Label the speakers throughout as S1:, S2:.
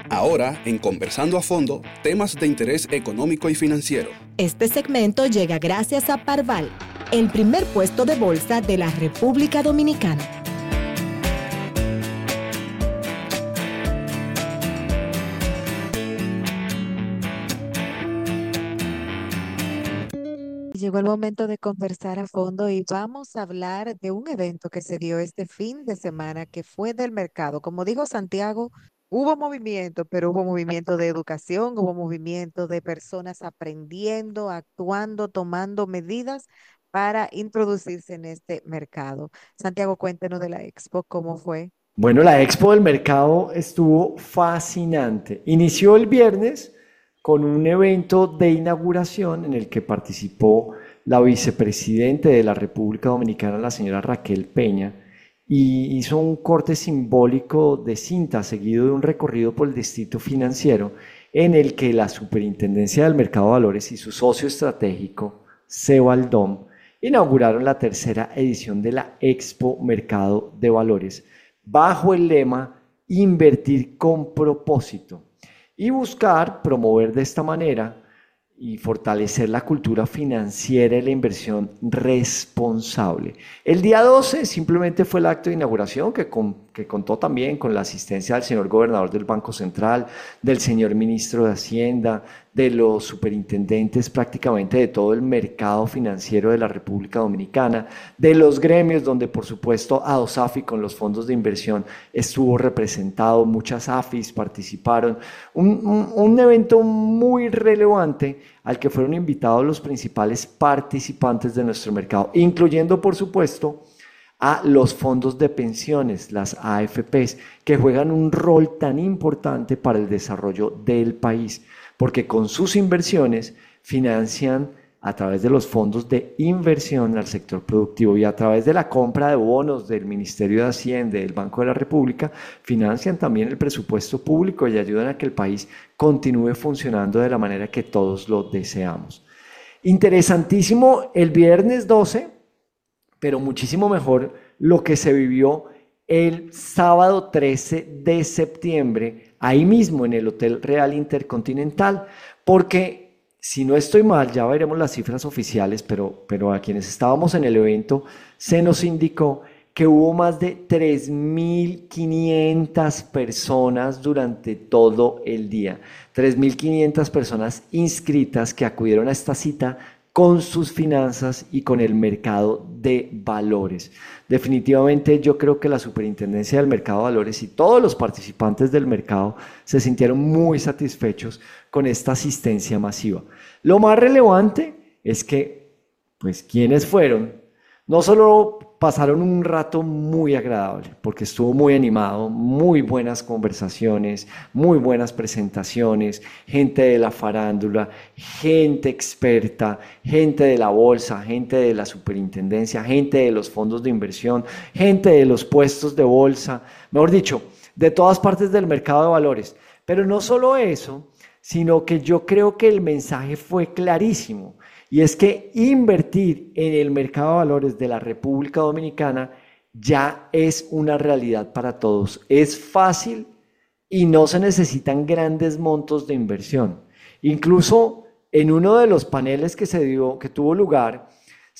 S1: Ahora, en Conversando a Fondo, temas de interés económico y financiero.
S2: Este segmento llega gracias a Parval, el primer puesto de bolsa de la República Dominicana.
S3: Llegó el momento de conversar a fondo y vamos a hablar de un evento que se dio este fin de semana que fue del mercado. Como dijo Santiago, hubo movimiento, pero hubo movimiento de educación, hubo movimiento de personas aprendiendo, actuando, tomando medidas para introducirse en este mercado. Santiago, cuéntanos de la expo, ¿cómo fue?
S4: Bueno, la Expo del Mercado estuvo fascinante. Inició el viernes con un evento de inauguración en el que participó la vicepresidenta de la República Dominicana, la señora Raquel Peña, y hizo un corte simbólico de cinta seguido de un recorrido por el distrito financiero en el que la Superintendencia del Mercado de Valores y su socio estratégico, Cebaldom, inauguraron la tercera edición de la Expo Mercado de Valores bajo el lema Invertir con propósito y buscar promover de esta manera y fortalecer la cultura financiera y la inversión responsable. El día 12 simplemente fue el acto de inauguración que contó también con la asistencia del señor gobernador del Banco Central, del señor ministro de Hacienda, de los superintendentes prácticamente de todo el mercado financiero de la República Dominicana, de los gremios donde por supuesto ADOSAFI con los fondos de inversión estuvo representado, muchas AFIs participaron, un evento muy relevante al que fueron invitados los principales participantes de nuestro mercado, incluyendo por supuesto a los fondos de pensiones, las AFPs, que juegan un rol tan importante para el desarrollo del país, porque con sus inversiones financian a través de los fondos de inversión al sector productivo y a través de la compra de bonos del Ministerio de Hacienda y del Banco de la República, financian también el presupuesto público y ayudan a que el país continúe funcionando de la manera que todos lo deseamos. Interesantísimo el viernes 12, pero muchísimo mejor lo que se vivió el sábado 13 de septiembre, ahí mismo en el Hotel Real Intercontinental, porque si no estoy mal, ya veremos las cifras oficiales, pero a quienes estábamos en el evento se nos indicó que hubo más de 3.500 personas durante todo el día, 3.500 personas inscritas que acudieron a esta cita con sus finanzas y con el mercado de valores. Definitivamente yo creo que la Superintendencia del Mercado de Valores y todos los participantes del mercado se sintieron muy satisfechos con esta asistencia masiva. Lo más relevante es que, pues, quienes fueron, no solo pasaron un rato muy agradable, porque estuvo muy animado, muy buenas conversaciones, muy buenas presentaciones, gente de la farándula, gente experta, gente de la bolsa, gente de la superintendencia, gente de los fondos de inversión, gente de los puestos de bolsa, mejor dicho, de todas partes del mercado de valores. Pero no solo eso, sino que yo creo que el mensaje fue clarísimo. Y es que invertir en el mercado de valores de la República Dominicana ya es una realidad para todos. Es fácil y no se necesitan grandes montos de inversión. Incluso en uno de los paneles que tuvo lugar,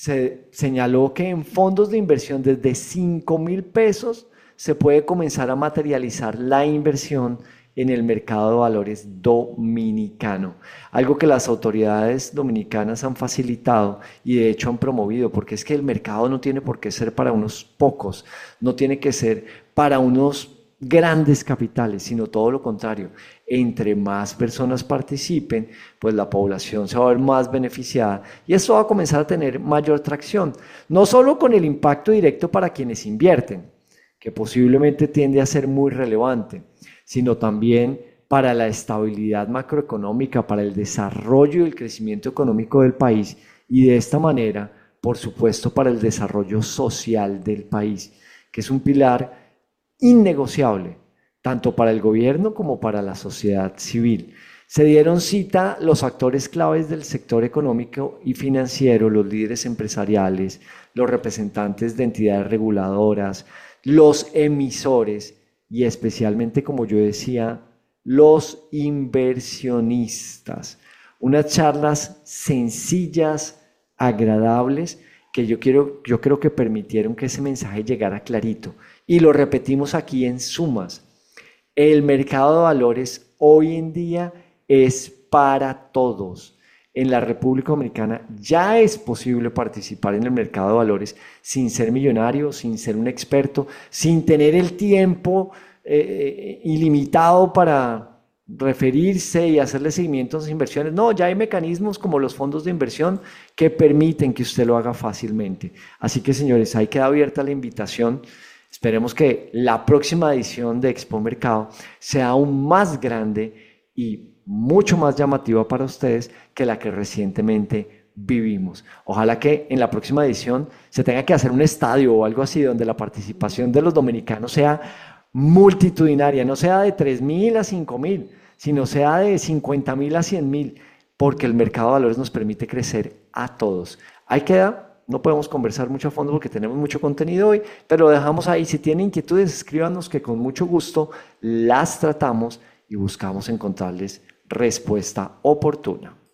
S4: se señaló que en fondos de inversión desde 5.000 pesos se puede comenzar a materializar la inversión en el mercado de valores dominicano, algo que las autoridades dominicanas han facilitado y de hecho han promovido, porque es que el mercado no tiene por qué ser para unos pocos, no tiene que ser para unos grandes capitales, sino todo lo contrario. Entre más personas participen, pues la población se va a ver más beneficiada y esto va a comenzar a tener mayor tracción, no solo con el impacto directo para quienes invierten, que posiblemente tiende a ser muy relevante, sino también para la estabilidad macroeconómica, para el desarrollo y el crecimiento económico del país y de esta manera, por supuesto, para el desarrollo social del país, que es un pilar innegociable, tanto para el gobierno como para la sociedad civil. Se dieron cita los actores claves del sector económico y financiero, los líderes empresariales, los representantes de entidades reguladoras, los emisores y especialmente, como yo decía, los inversionistas. Unas charlas sencillas, agradables, que yo creo que permitieron que ese mensaje llegara clarito. Y lo repetimos aquí en sumas. El mercado de valores hoy en día es para todos. En la República Dominicana ya es posible participar en el mercado de valores sin ser millonario, sin ser un experto, sin tener el tiempo ilimitado para referirse y hacerle seguimiento a sus inversiones. No, ya hay mecanismos como los fondos de inversión que permiten que usted lo haga fácilmente. Así que, señores, ahí queda abierta la invitación. Esperemos que la próxima edición de Expo Mercado sea aún más grande y mucho más llamativa para ustedes que la que recientemente vivimos. Ojalá que en la próxima edición se tenga que hacer un estadio o algo así donde la participación de los dominicanos sea multitudinaria, no sea de 3.000 a 5.000, sino sea de 50.000 a 100.000, porque el mercado de valores nos permite crecer a todos. Ahí queda. No podemos conversar mucho a fondo porque tenemos mucho contenido hoy, pero lo dejamos ahí. Si tienen inquietudes, escríbanos que con mucho gusto las tratamos y buscamos encontrarles respuesta oportuna.